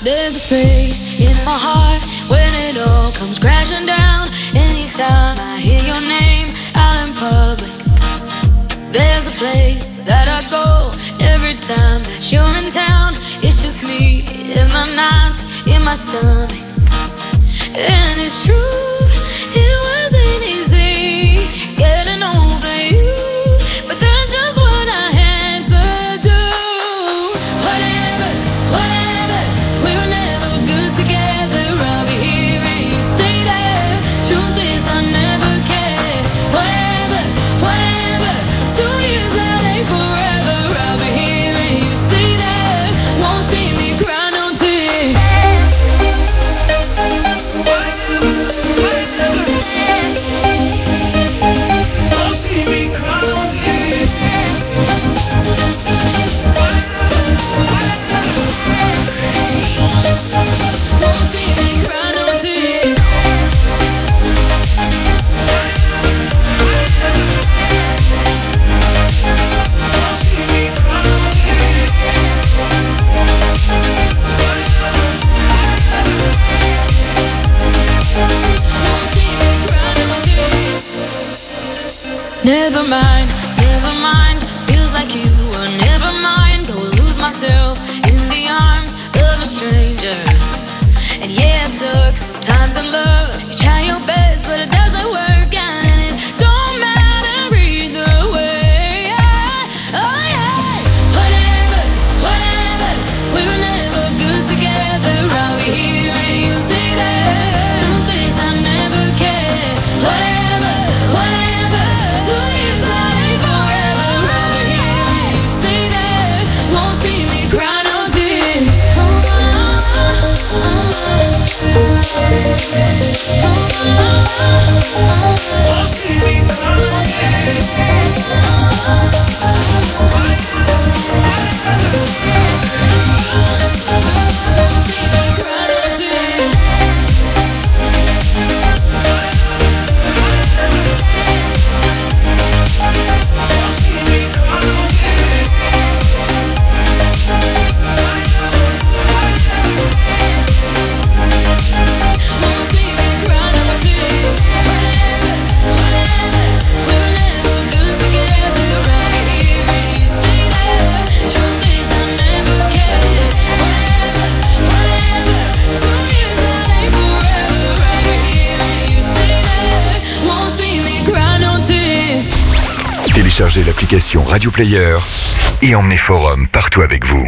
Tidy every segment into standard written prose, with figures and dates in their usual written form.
There's a space in my heart when it all comes crashing down. Anytime I hear your name out in public, there's a place that I go every time that you're in town. It's just me in my nights, in my stomach. And it's true, it wasn't easy getting over you, but that's just what I had to do. Whatever, whatever, we were never good together. I'll be here and you say that. Truth is I never cared. Whatever, whatever, 2 years that ain't forever. I'll be here and you say that. Won't see me cry no tears. Won't see me cry no tears. Won't see me cry no tears. Never mind, never mind. Feels like you were never mine. Go lose myself in the arms of a stranger. And yeah, it sucks sometimes in love. You try your best, but it doesn't work out, and it don't matter either way. Oh yeah, whatever, whatever. We were never good together. I'll be here and you say that. Truth is I never cared. Whatever, whatever. 2 years that ain't forever. I'll be here and you say that. Won't see me cry no tears. Won't see me cry no tears. Téléchargez l'application Radio Player et emmenez Forum partout avec vous.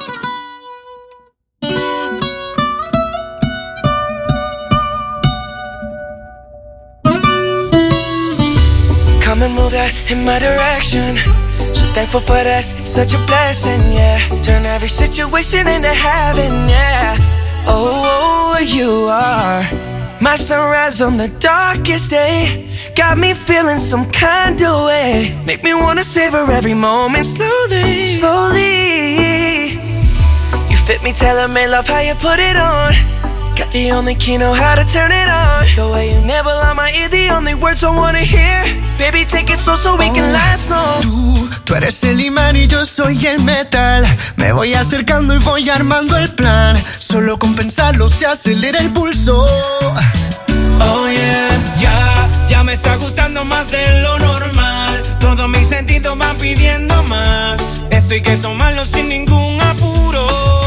Come and move that in my direction. So thankful for that, it's such a blessing, yeah. Turn every situation into heaven, yeah. Oh, you are my sunrise on the darkest day. Got me feeling some kind of way. Make me wanna savor every moment slowly, slowly. You fit me, tailor-made, love how you put it on. Got the only key, know how to turn it on. The way you nibble on my ear, the only words I wanna hear. Baby, take it slow so we can last long. Tú eres el imán y yo soy el metal. Me voy acercando y voy armando el plan. Solo con pensarlo se acelera el pulso. Oh yeah, ya me está gustando más de lo normal. Todos mis sentidos van pidiendo más. Esto hay que tomarlo sin ningún apuro.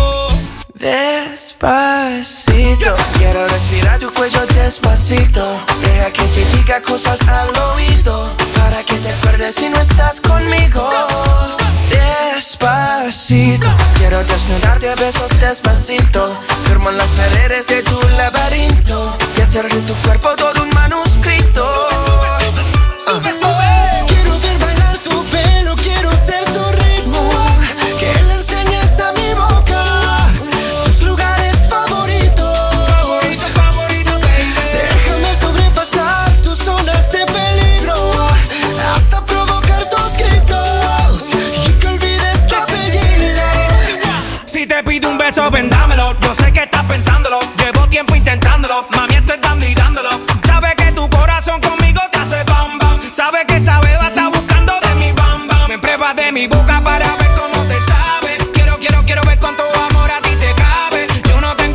Despacito, quiero respirar tu cuello despacito. Deja que te diga cosas al oído, para que te acuerdes si no estás conmigo. Despacito, quiero desnudarte a besos despacito. Firmo en las paredes de tu laberinto y hacer de tu cuerpo todo un manuscrito. Sube, sube. Quiero ver bailar tu pelo, quiero ser tu ritmo. Que le enseñes a mi boca tus lugares favoritos. Favorito, baby. Déjame sobrepasar tus zonas de peligro, hasta provocar tus gritos y que olvides tu apellido. Si te pido un beso, ven dámelo. Yo sé que estás pensándolo. Llevo tiempo intentándolo. Mami, estoy dando y dándolo. Sabes que tu corazón conmigo te hace bam bam. Sabes que esa beba está buscando de mi bam bam. Me pruebas de mi boca para ver cómo te sabe. Quiero ver cuánto amor a ti te cabe. Yo no tengo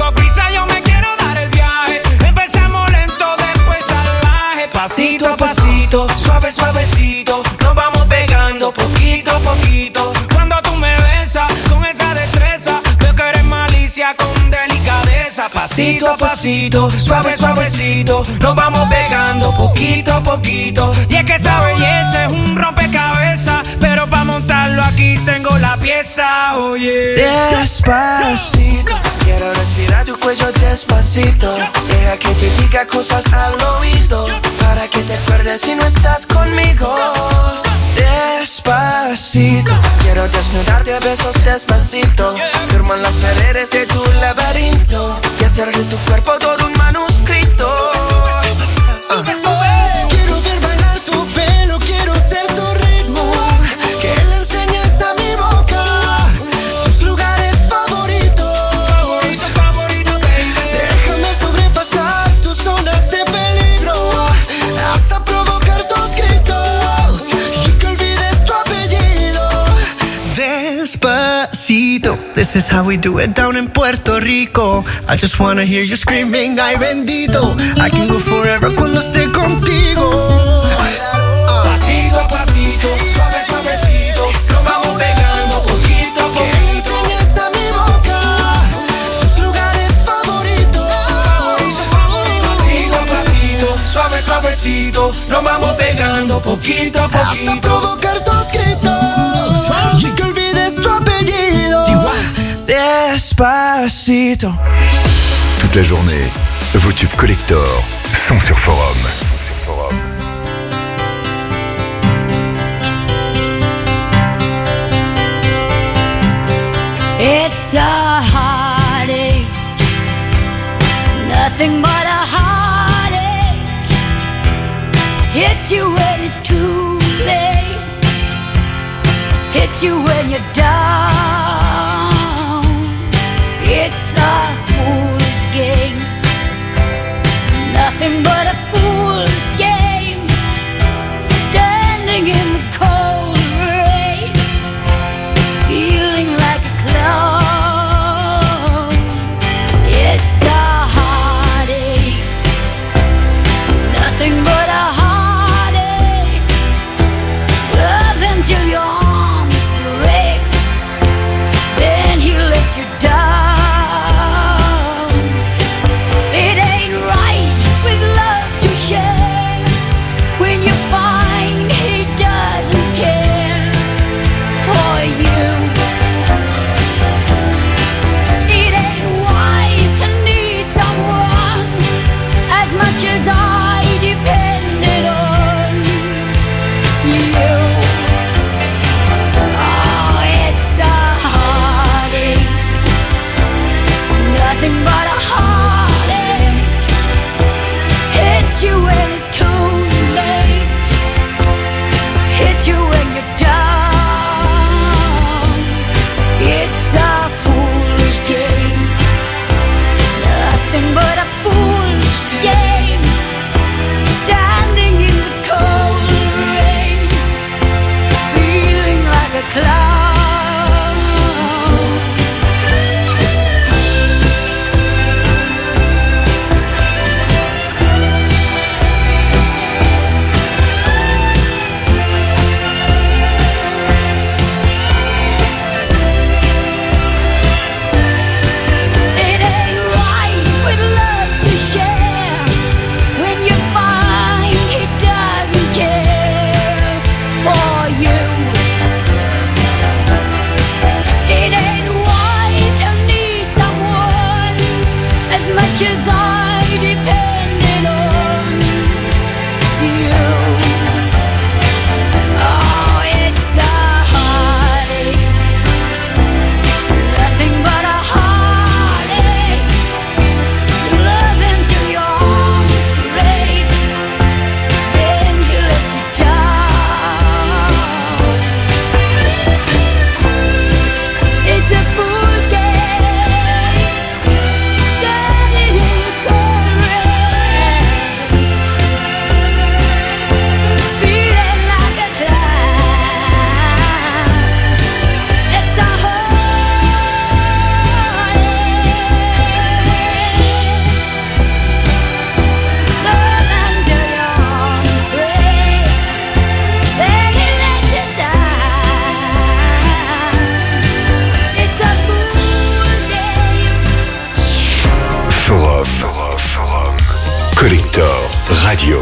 poquito. Cuando tú me besas con esa destreza, veo que eres malicia con delicadeza. Pasito a pasito, suave suavecito, nos vamos pegando poquito a poquito. Y es que esa belleza es un rompecabezas, pero para montarlo aquí tengo la pieza, oye. Despacito, quiero respirar tu cuello despacito. Deja que te diga cosas al oído, para que te acuerdes si no estás conmigo. Despacito, quiero desnudarte a besos despacito. Firmo en las paredes de tu laberinto y hacer de tu cuerpo todo un manuscrito. Quiero ver bailar tu pelo, quiero ser tu ritmo, que le enseñes a mi boca tus lugares favoritos. Déjame sobrepasar tus zonas de peligro, hasta provocar tus gritos y que olvides tu apellido. Despacito, this is how we do it down in Puerto Rico. I just wanna hear you screaming, ay bendito. I can go forever cuando esté contigo. Pasito a pasito, suave suavecito, nos vamos pegando poquito a Que le poquito. enseñes a mi boca tus lugares favoritos. Pasito a pasito, suave suavecito, nos vamos pegando poquito a Hasta poquito. provocar tus gritos y que olvides tu apellido. Despacito. Toute la journée, vos tubes collector sont sur Forum. It's a heartache, nothing but a heartache. Hits you when it's too late, hits you when you're down. It's a fool's game, nothing but a fool's game. Standing in the cold rain, feeling like a clown. It's a heartache, nothing but a heartache. Love until your arms break, then he lets you down. It ain't right with love to share when you find he doesn't care for you. It ain't wise to need someone as much as I depended on you. Oh, it's a heartache, Collector Radio.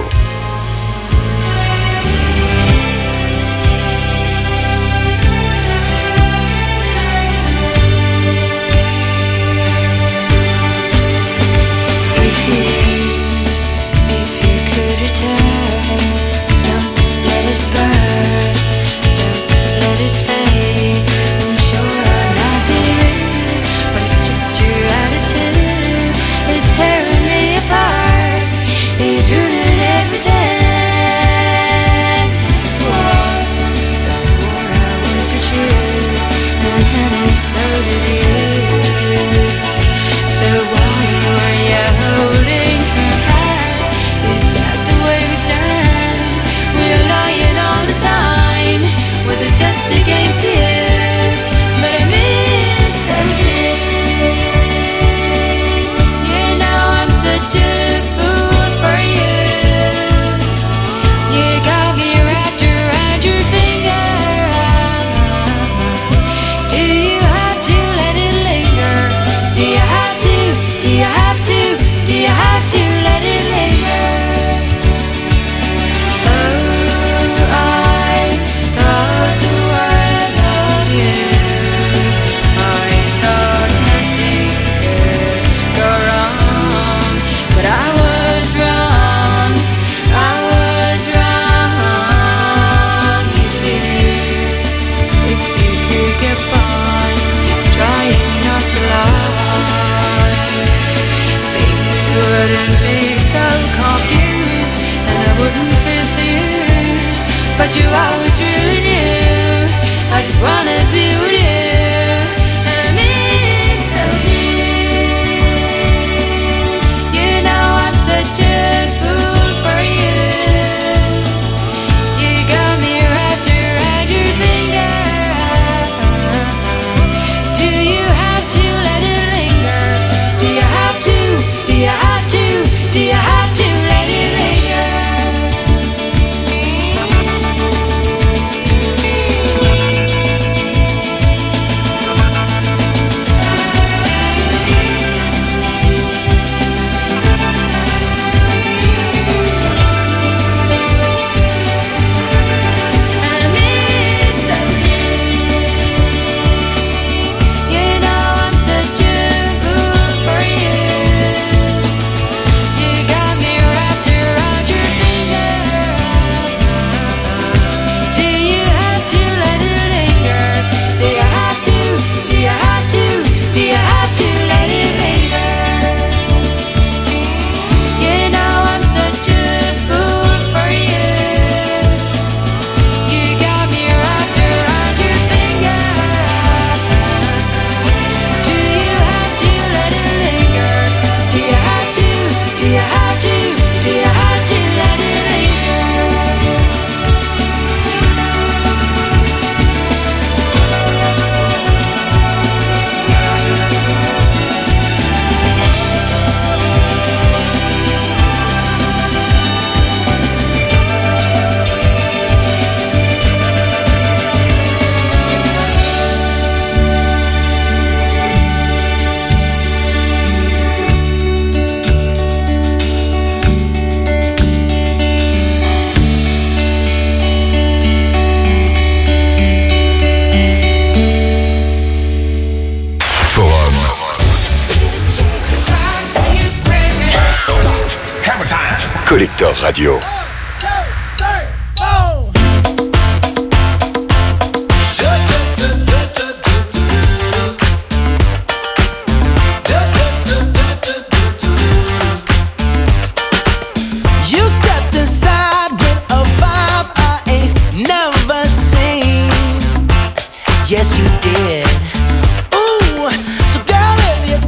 But you always really knew I just wanna be with you, and I mean so deep. You know I'm such a fool for you. You got me wrapped around your finger. Do you have to let it linger? Do you have to? Do you have to? Do you have to let it linger? Collector Radio.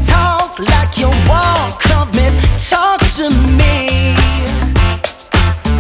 Talk to me.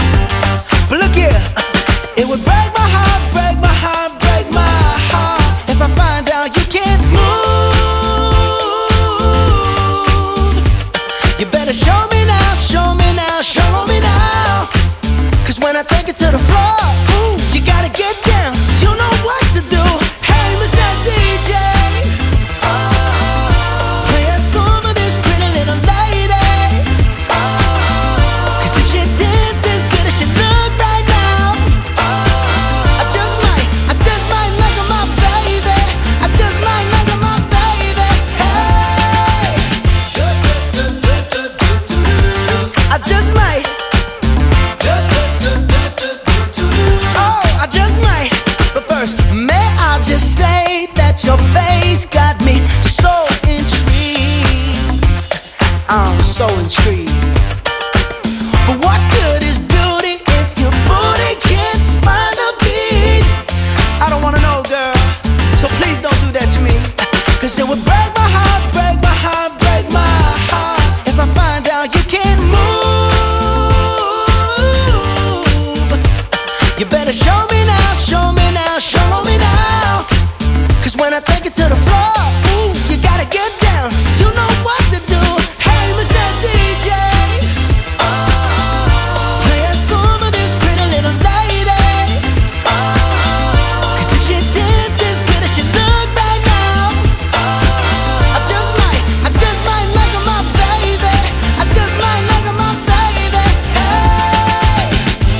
face got me so intrigued. I'm so intrigued. But what good is beauty if your booty can't find a beat? I don't wanna know, girl, so please don't do that to me. Cause it would break my heart, break my heart, break my heart if I find out you can't move. You better show me now, show me now, show me now. Cause when I take it to the floor, ooh, you gotta get down. You know what to do. Hey, Mr. DJ, play a song for this pretty little lady. Cause if she dances good as she look right now, I just might make her my baby. I just might make her my baby. Hey,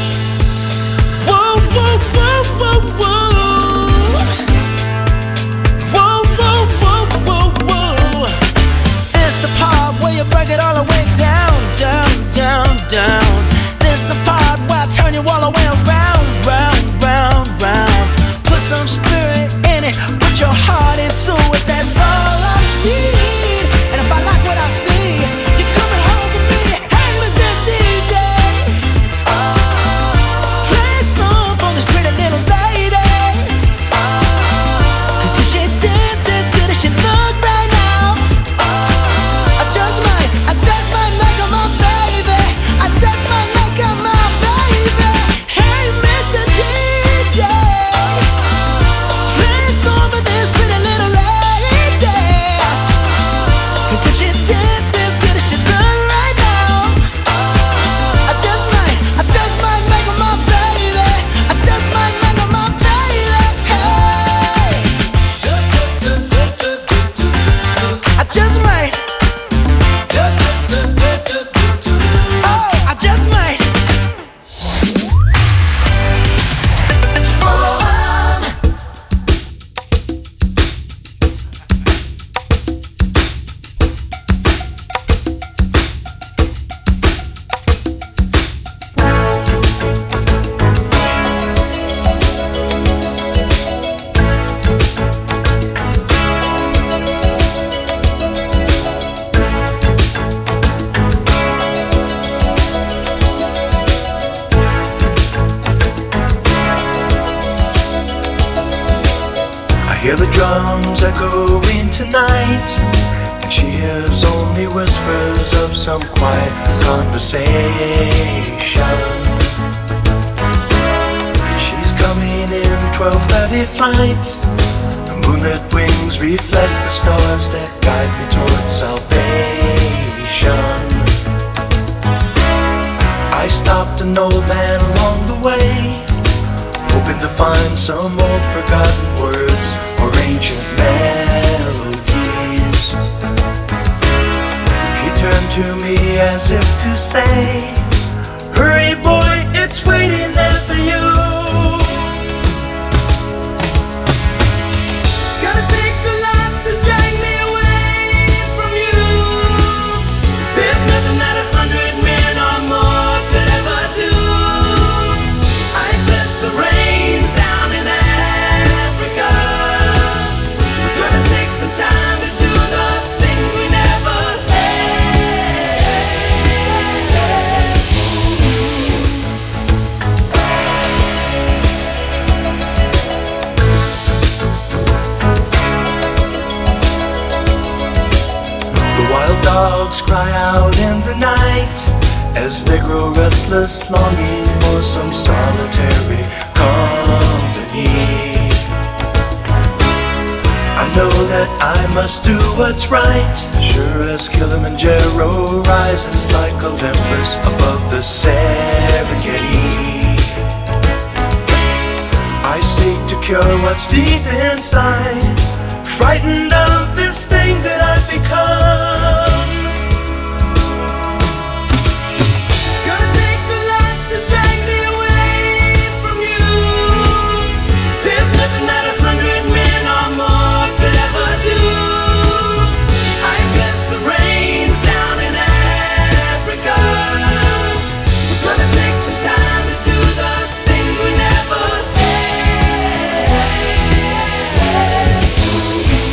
whoa, whoa, whoa, whoa, whoa. Whoa, whoa, whoa, whoa, whoa. It's the part where you break it all the way down, down, down, down. This the part where I turn you all the way around, round, round, round. Put some spirit in it, put your heart into it. That's all I need. And if I like what I see, you're coming home with me. Hey, Mr. DJ, play a song for this pretty little lady. Cause if she dances good as she look right now, I just might make her my baby. I just might make her my baby. Hey, Mr. DJ, play a song for this pretty little lady. Cause if she dances good as she look right now, I just might make her my baby. I just might make her my baby. Hey, I just might. Oh, I just might. I hear the drums echoing tonight, and she hears only whispers of some quiet conversation. She's coming in 12:30 flight. The moonlit wings reflect the stars that guide me towards salvation. I stopped an old man along the way, hoping to find some old forgotten words or ancient melodies. He turned to me as if to say, hurry boy, it's waiting there for you. It's gonna take a lot to drag me away from you. There's nothing that 100 men or more could ever do. I bless the rains down in Africa. We're gonna take some time to do the things we never had. The wild dogs cry out in the night as they grow restless, longing for some solitary company. I know that I must do what's right, sure as Kilimanjaro rises like Olympus above the Serengeti. I seek to cure what's deep inside, frightened of this thing that I've become. It's gonna take a lot to drag me away from you. There's nothing that 100 men or more could ever do. I bless the rains down in Africa. We're gonna take some time to do the things we never had.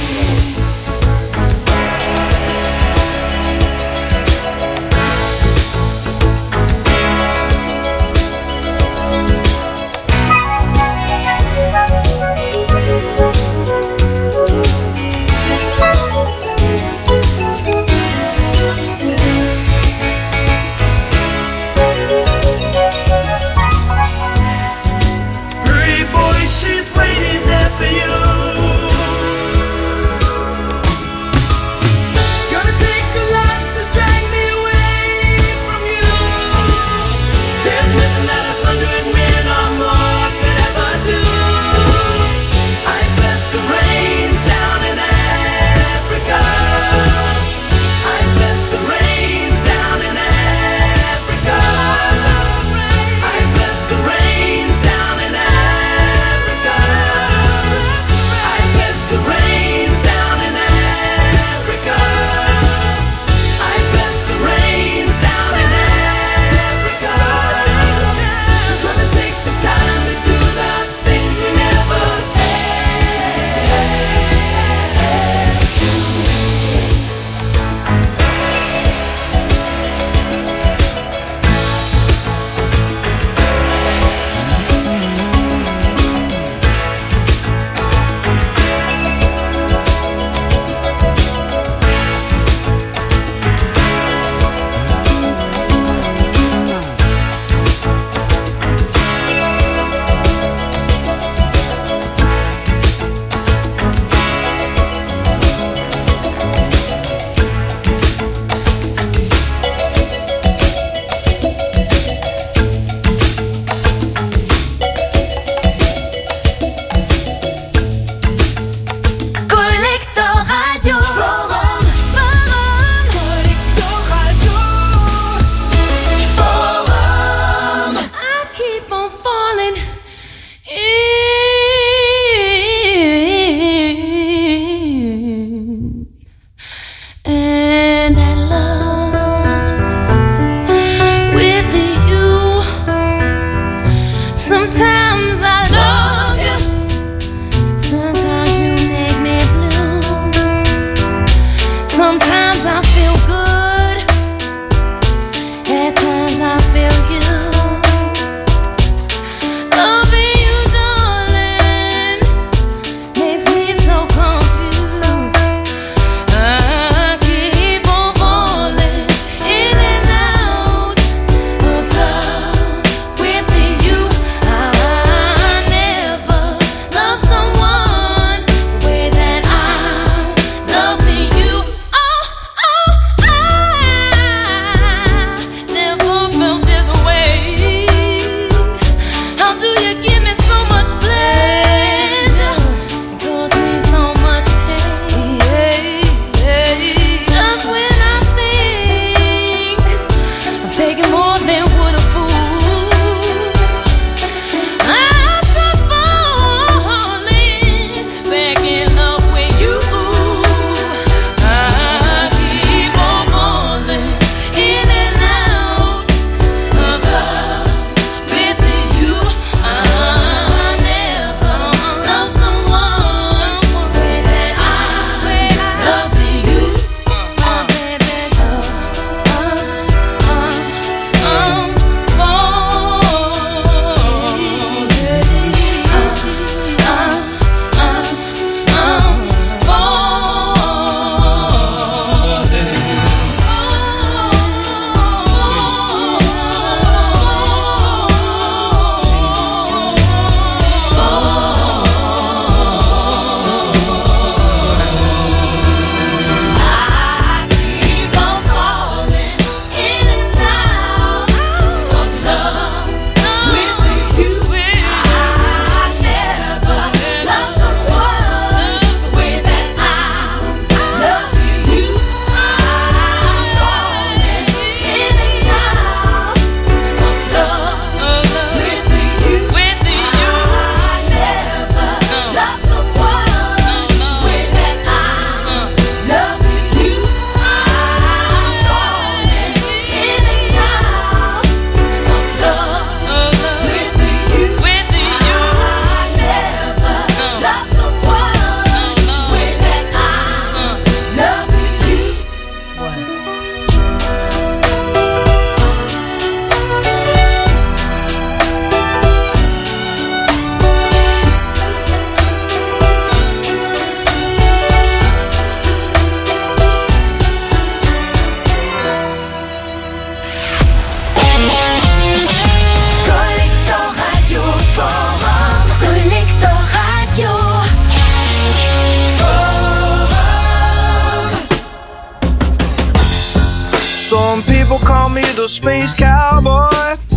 Some people call me the space cowboy.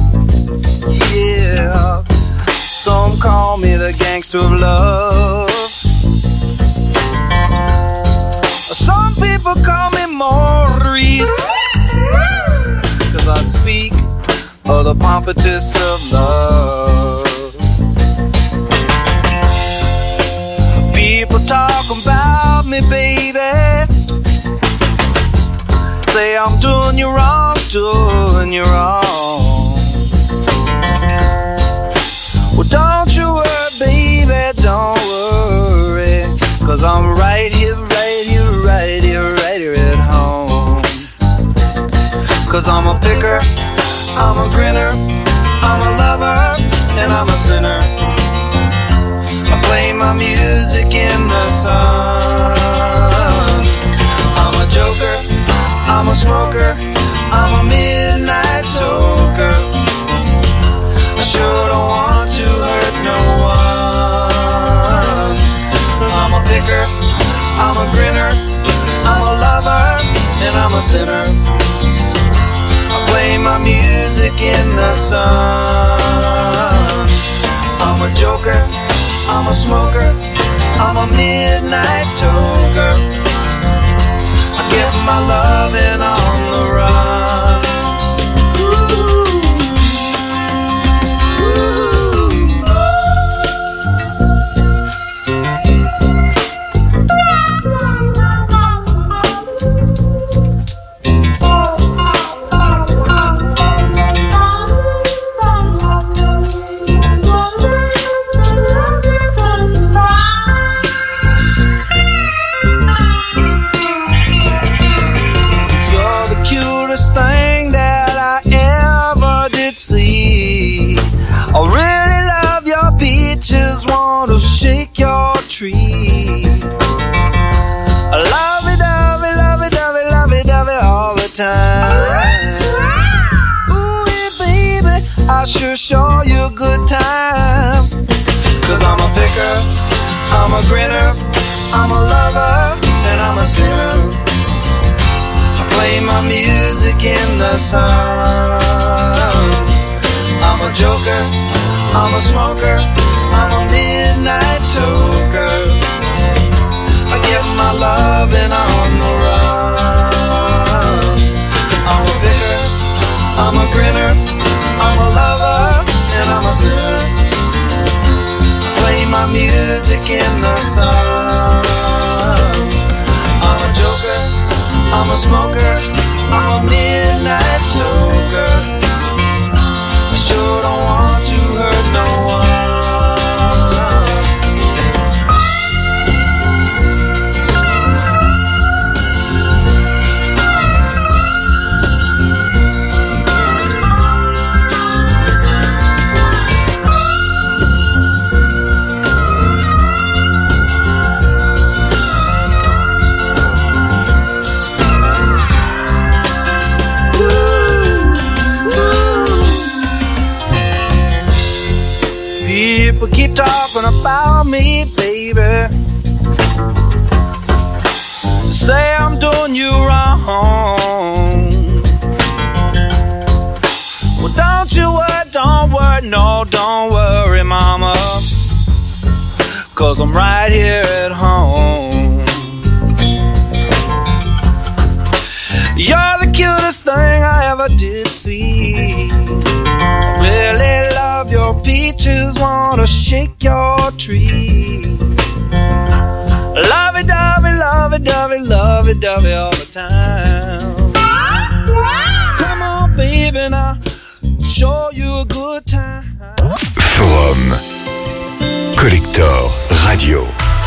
Yeah. Some call me the gangster of love. Some people call me Maurice, 'cause I speak of the pompatus of love. People talk about me, baby. Say I'm doing you wrong, doing you wrong. Well, don't you worry, baby, don't worry, 'cause I'm right here, right here, right here, right here at home. 'Cause I'm a picker, I'm a grinner, I'm a lover, and I'm a sinner. I play my music in the sun. I'm a joker, I'm a smoker, I'm a midnight toker. I sure don't want to hurt no one. I'm a picker, I'm a grinner, I'm a lover, and I'm a sinner. I play my music in the sun. I'm a joker, I'm a smoker, I'm a midnight toker. I get my loving on the run. I really love your peaches, want to shake your tree. I love it, love it, love it, love it, love it, love it all the time. Ooh, yeah, baby, I sure show you a good time. 'Cause I'm a picker, I'm a grinner, I'm a lover, and I'm a sinner. I play my music in the sun. I'm a joker, I'm a smoker, I'm a midnight toker. I get my loving on the run. I'm a picker, I'm a grinner, I'm a lover, and I'm a sinner. I play my music in the sun. I'm a joker, I'm a smoker, I'm a midnight toker. I sure don't want to hurt no one. People keep talking about me, baby. Say I'm doing you wrong. Well, don't you worry, no, don't worry, mama. 'Cause I'm right here at home. You're the cutest thing I ever did see. I really love your peaches, wanna shake your tree. Lovey-dovey, lovey-dovey, lovey-dovey all the time. Come on, baby, now show you a good time. Forum Collector Radio.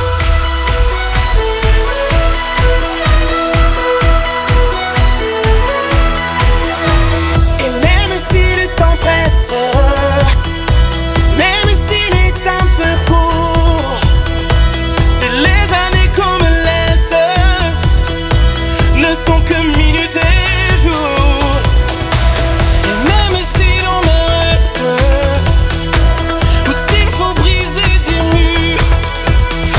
Même s'il est un peu court, c'est les années qu'on me laisse, ne sont que minutes et jours. Et même si l'on m'arrête, ou s'il faut briser des murs,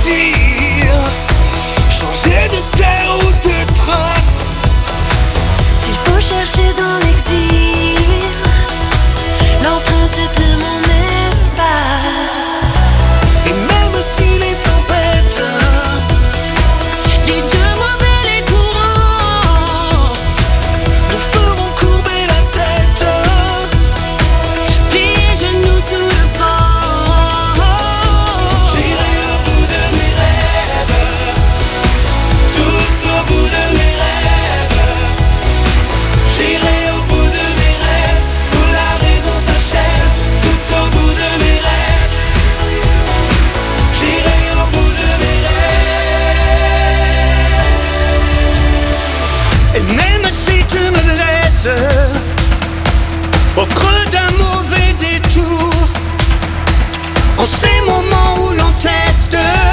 désir, changer de terre ou de trace. S'il faut chercher dans l'exil l'empreinte de mon espace, Et même si les tempêtes, les dieux mauvais, les courants nous feront courber la tête, plier genoux sous le vent. j'irai au bout de mes rêves, tout au bout de mes rêves. J'irai au bout de mes rêves, où la raison s'achève, tout au bout de mes rêves. J'irai au bout de mes rêves. Et même si tu me laisses au creux d'un mauvais détour, en ces moments où l'on teste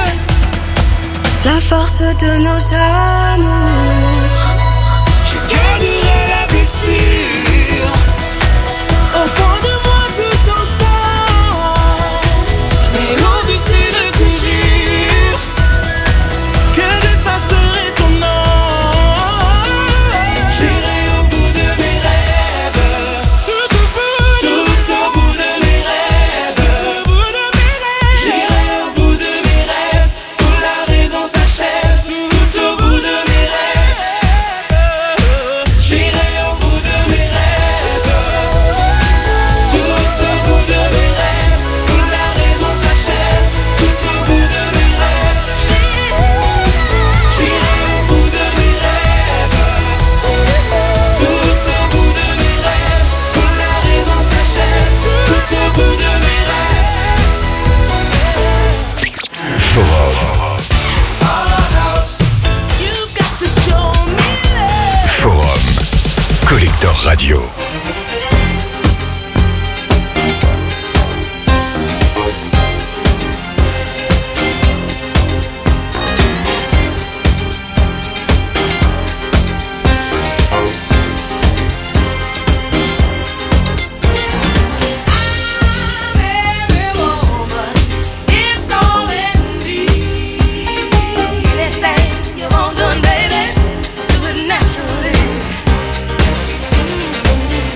La force de nos amours, Je garderai la blessure au fond de moi tout enfant, mais au-dessus de tes jures, que j'effacerai ton nom. J'irai au bout de mes rêves, Tout au bout tout au bout de mes rêves. J'irai au bout de mes rêves, où la raison s'achève, tout au bout de mes rêves. J'irai au bout de mes rêves, tout au bout de mes rêves, où la raison s'achève, tout au bout de mes rêves. J'irai au bout de mes rêves, tout au bout de mes rêves, où la raison s'achève, tout au bout de mes rêves. Forum. you've got to show me love. Forum. Collector Radio. Every woman, it's all in me. Anything you want done, baby, do it naturally.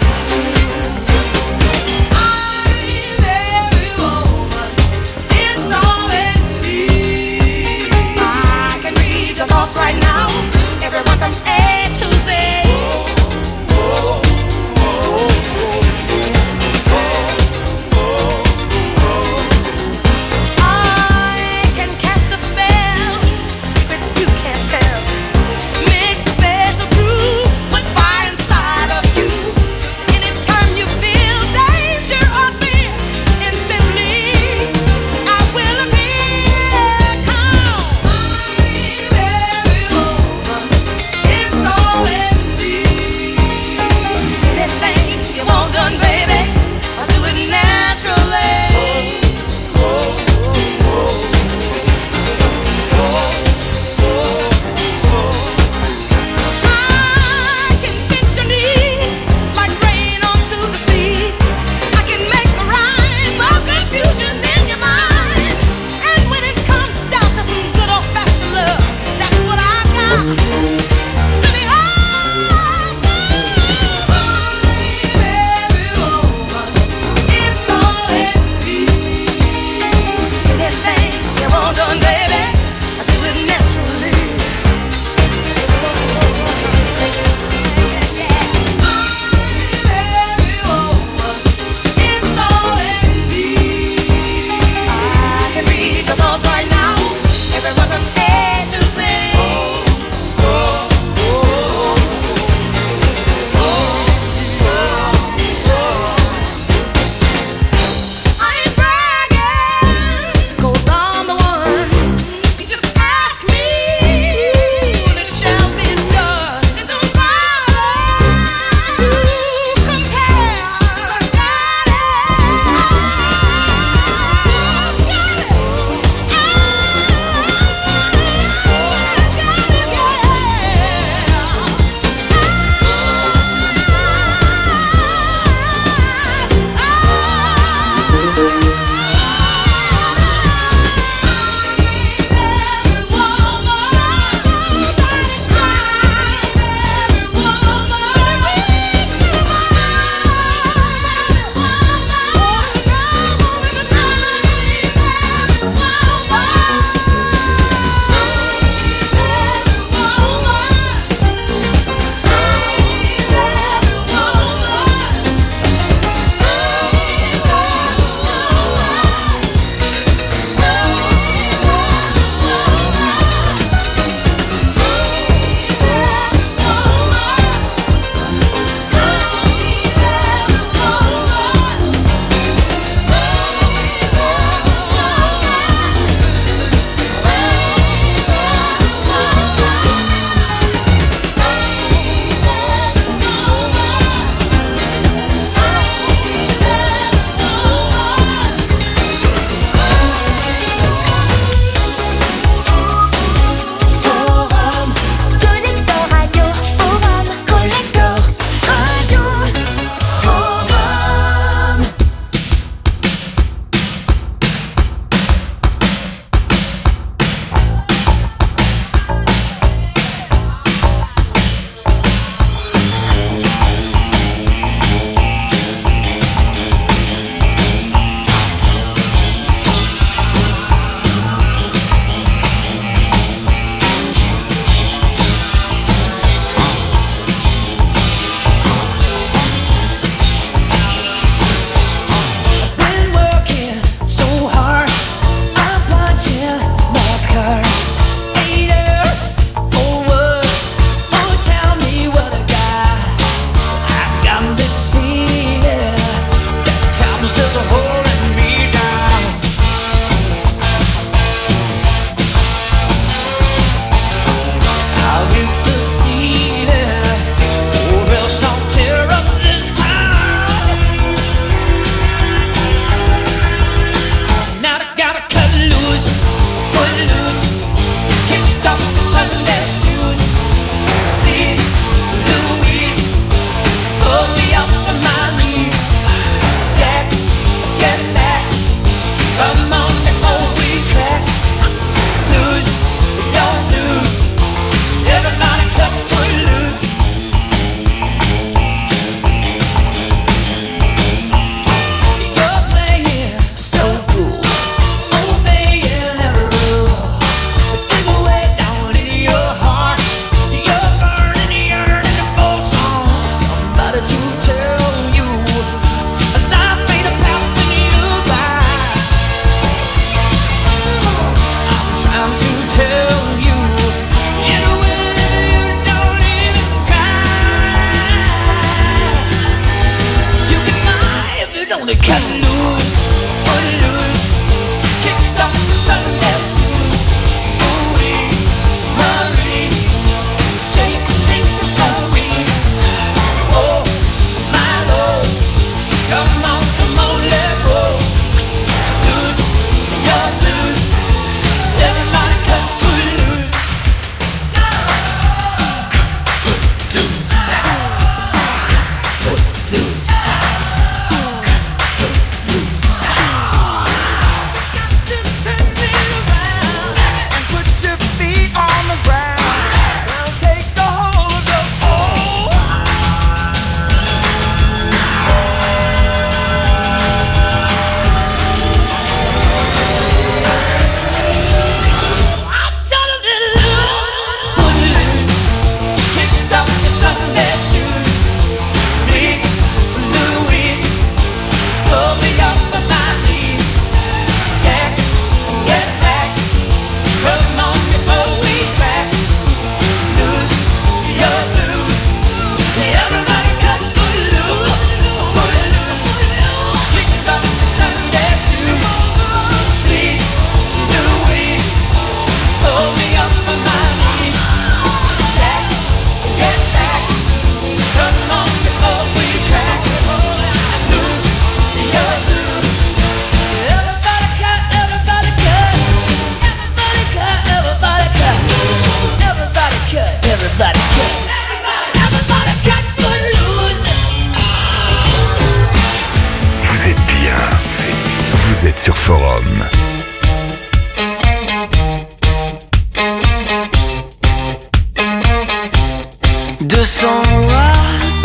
200 watts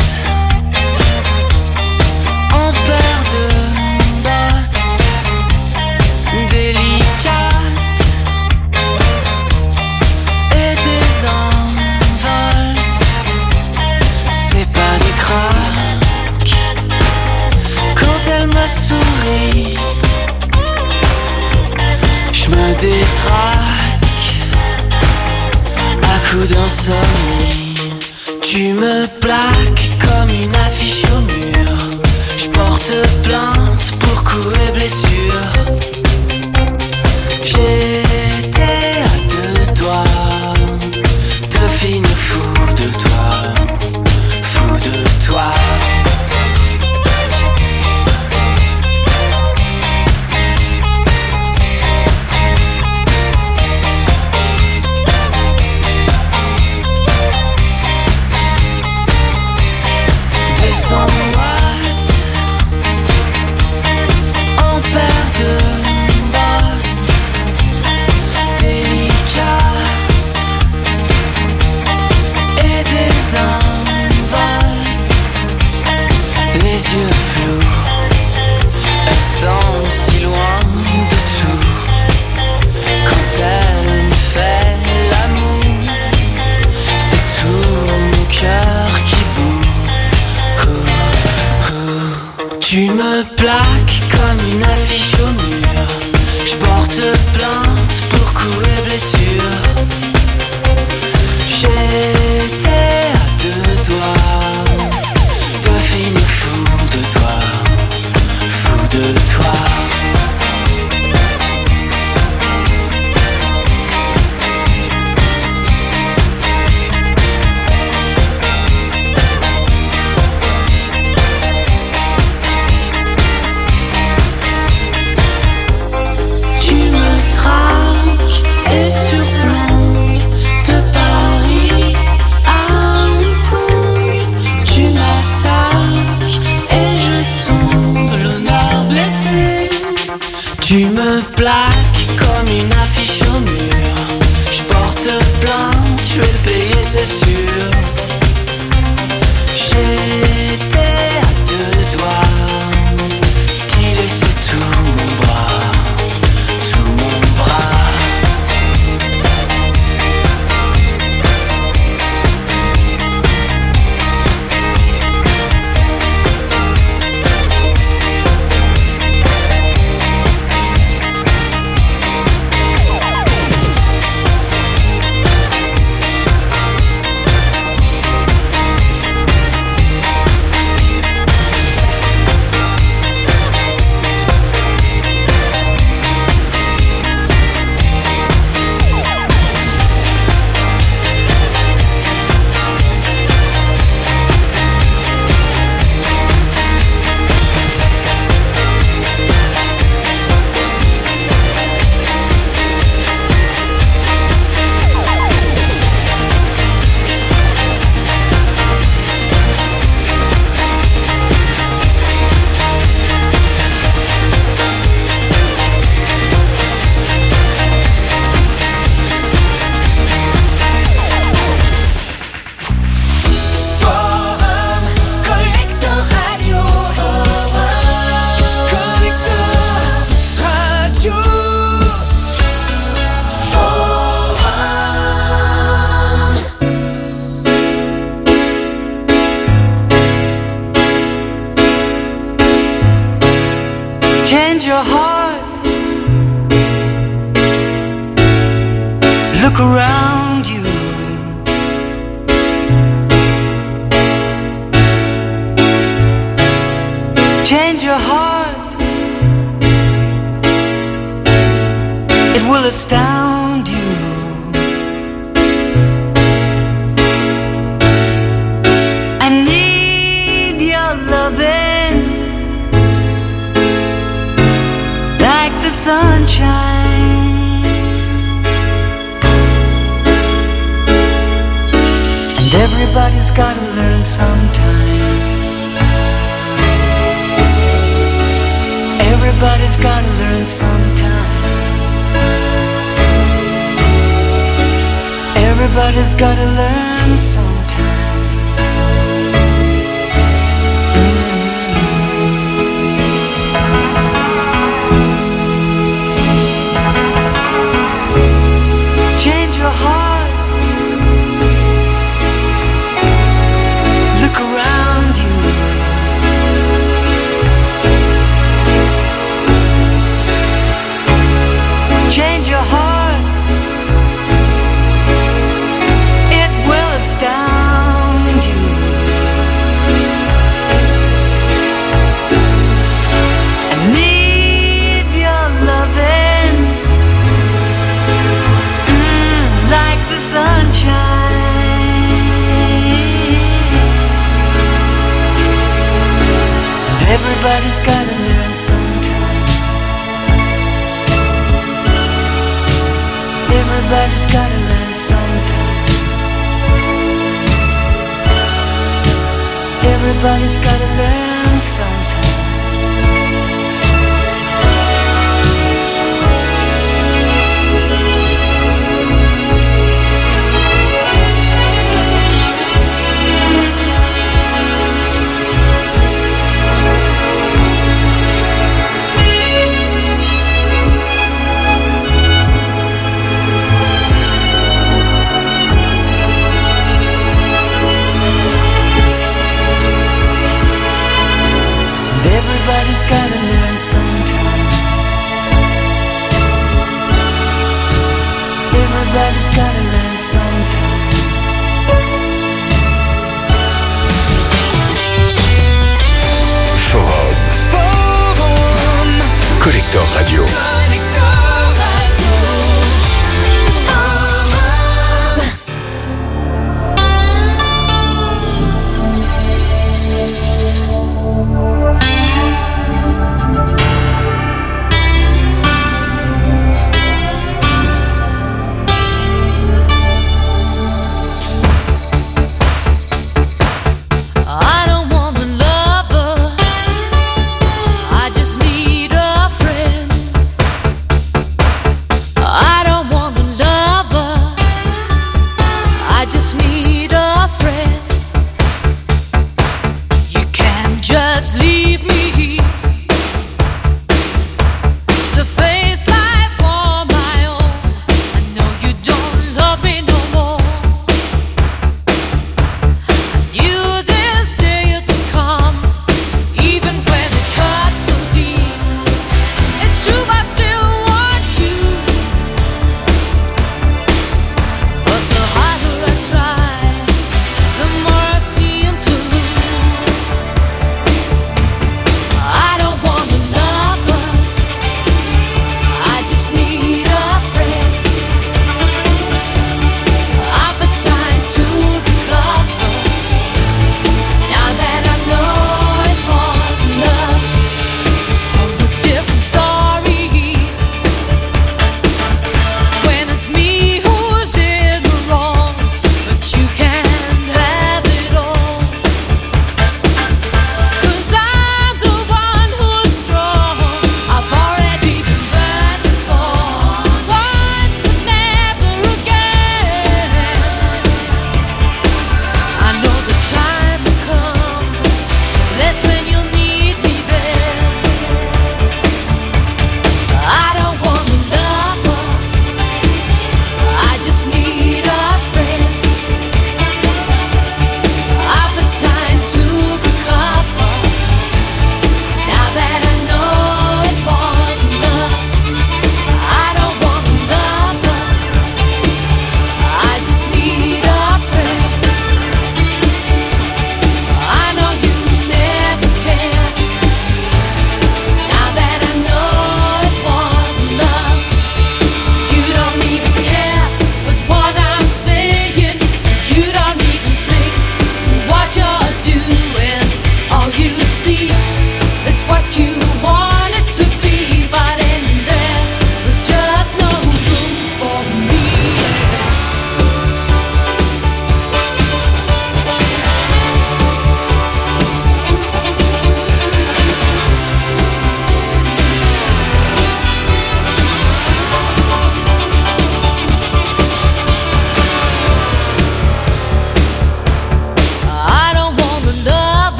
en paire de bottes délicates et des envoltes. C'est pas des craques quand elle me sourit. Je me détraque à coups d'insomnie. Tu me plaques comme une affiche au mur. Je porte plainte pour coups et blessures. J'étais à deux doigts de finir fou de toi, fou de toi. En paire de bottes délicates et des envoltes, les yeux flous, elle semble si loin de tout. Quand elle me fait l'amour, c'est tout mon cœur qui bout. Tu me plaques comme une affiche au mur. Je porte plainte pour coups et blessures. J'étais à deux doigts de finir fou de toi, fou de toi. Et surplombe de Paris à Hong Kong. Tu m'attaques et je tombe, l'honneur blessé. Tu me plaques comme une affiche au mur. Je porte plainte, je vais le payer, c'est sûr. J'étais à deux doigts d'y laisser tout mon bras, tout mon bras. Change your heart. Look around you. Change your heart. It will astound you. I need your loving like the sunshine. And everybody's gotta learn sometime. Everybody's gotta learn sometime. Everybody's gotta learn sometime. Everybody's gotta learn sometime. Everybody's gotta learn sometime. Everybody's gotta learn sometime. Everybody's gotta learn sometime. Forum. Collector Radio.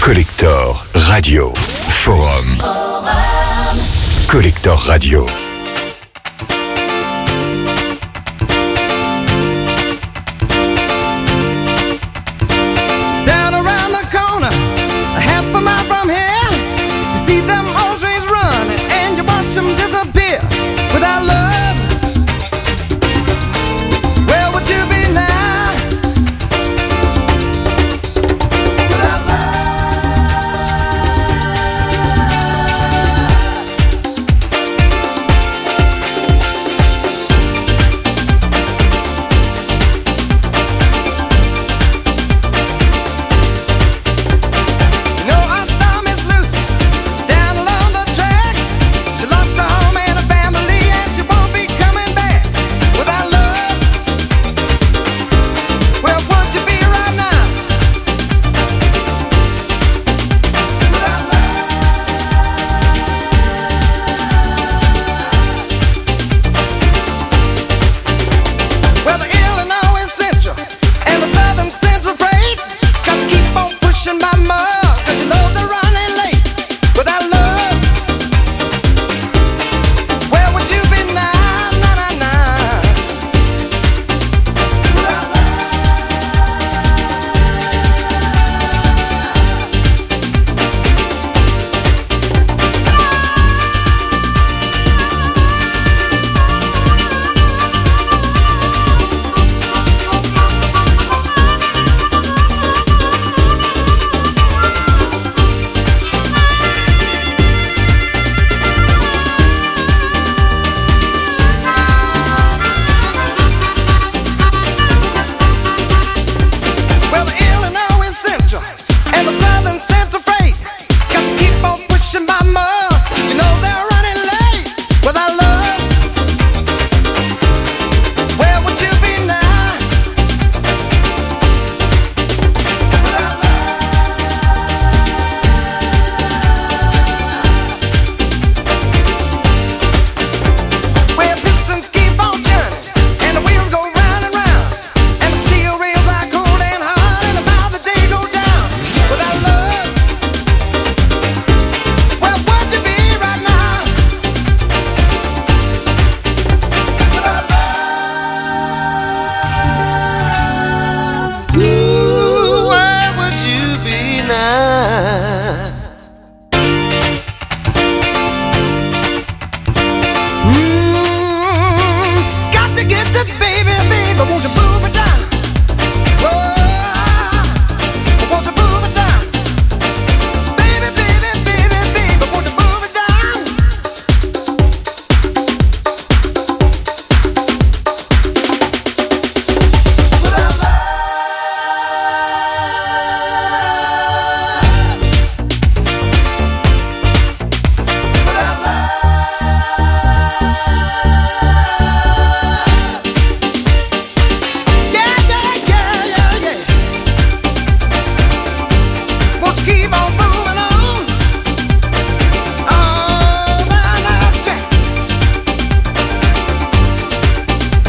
Collector Radio. Forum. Collector Radio.